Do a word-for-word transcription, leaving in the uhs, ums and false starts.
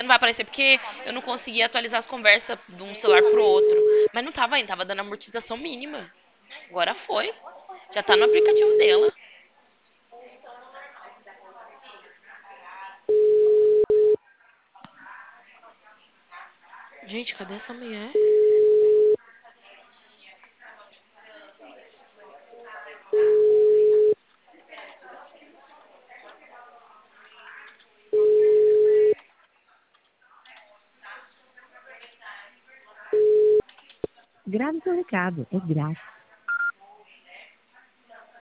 Não vai aparecer porque eu não conseguia atualizar as conversas de um celular pro outro. Mas não tava indo, tava dando amortização mínima. Agora foi. Já tá no aplicativo dela. Gente, cadê essa mulher? Grave seu recado, é grátis.